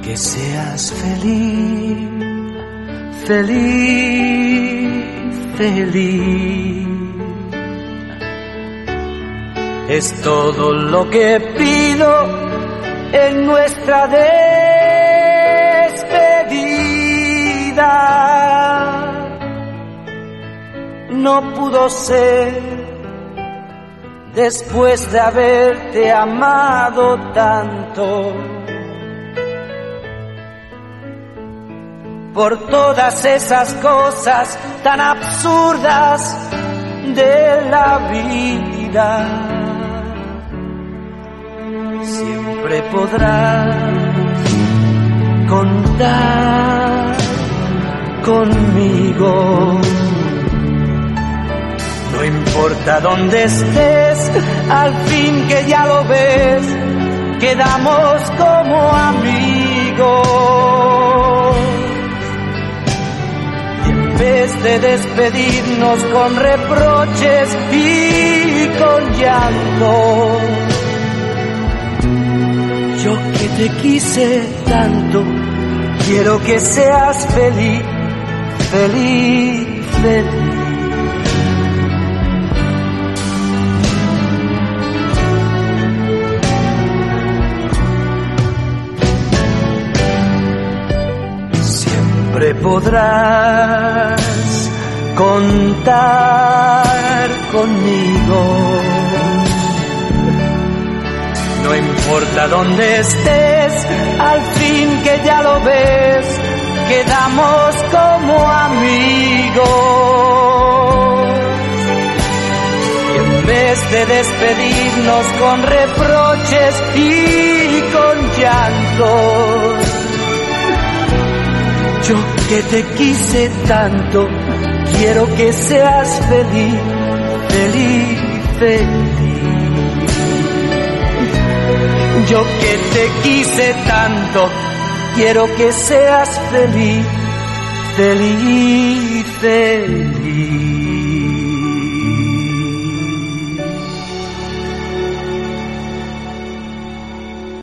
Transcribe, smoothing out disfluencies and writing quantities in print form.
que seas feliz, feliz, feliz. Es todo lo que pido en nuestra despedida. No pudo ser después de haberte amado tanto, por todas esas cosas tan absurdas de la vida. Siempre podrás contar conmigo. No importa dónde estés, al fin que ya lo ves, quedamos como amigos. Y en vez de despedirnos con reproches y con llanto, yo que te quise tanto, quiero que seas feliz, feliz, feliz. Siempre podrás contar conmigo. No importa dónde estés, al fin que ya lo ves, quedamos como amigos. Y en vez de despedirnos con reproches y con llantos, yo que te quise tanto, quiero que seas feliz, feliz, feliz. Yo que te quise tanto, quiero que seas feliz, feliz, feliz.